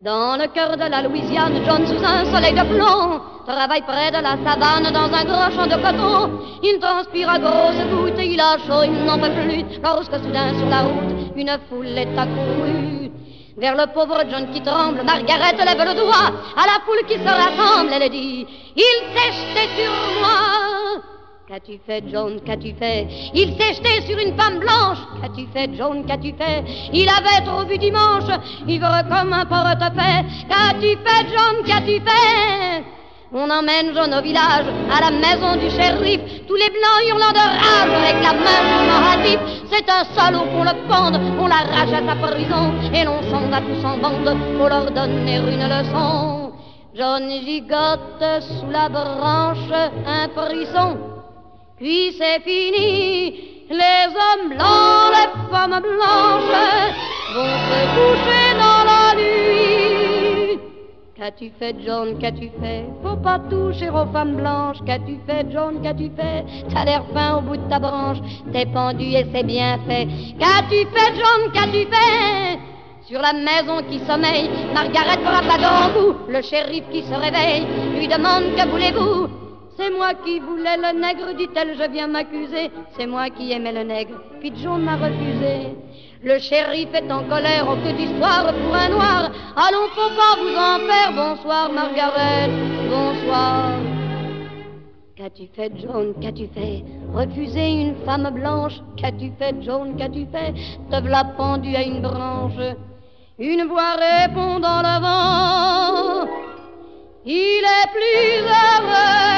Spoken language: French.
Dans le cœur de la Louisiane, John, sous un soleil de plomb, travaille près de la savane dans un gros champ de coton. Il transpire à grosses gouttes, il a chaud, il n'en peut plus. Lorsque soudain sur la route, une foule est accourue. Vers le pauvre John qui tremble, Margaret lève le doigt. À la foule qui se rassemble, elle dit: il s'est jeté sur moi. Qu'as-tu fait, John, qu'as-tu fait? Il s'est jeté sur une femme blanche. Qu'as-tu fait, John, qu'as-tu fait? Il avait trop bu dimanche, ivre comme un portefaix. Qu'as-tu fait, John, qu'as-tu fait? On emmène John au village, à la maison du shérif. Tous les blancs hurlant de rage, réclament son narratif. C'est un salaud qu'on le pende, on l'arrache à sa prison, et l'on s'en va tous en bande pour leur donner une leçon. John gigote sous la branche un frisson. Puis c'est fini, les hommes blancs, les femmes blanches vont se coucher dans la nuit. Qu'as-tu fait, John, qu'as-tu fait? Faut pas toucher aux femmes blanches. Qu'as-tu fait, John, qu'as-tu fait? T'as l'air fin au bout de ta branche, t'es pendu et c'est bien fait. Qu'as-tu fait, John, qu'as-tu fait? Sur la maison qui sommeille, Margaret frappe à grand coup. Le shérif qui se réveille lui demande: que voulez-vous? C'est moi qui voulais le nègre, dit-elle, je viens m'accuser. C'est moi qui aimais le nègre, puis John m'a refusé. Le shérif est en colère, oh que d'histoire pour un noir. Allons, faut pas vous en faire, bonsoir Margaret, bonsoir. Qu'as-tu fait, John, qu'as-tu fait? Refuser une femme blanche. Qu'as-tu fait, John, qu'as-tu fait? Te v'là pendu à une branche. Une voix répond dans le vent: il est plus heureux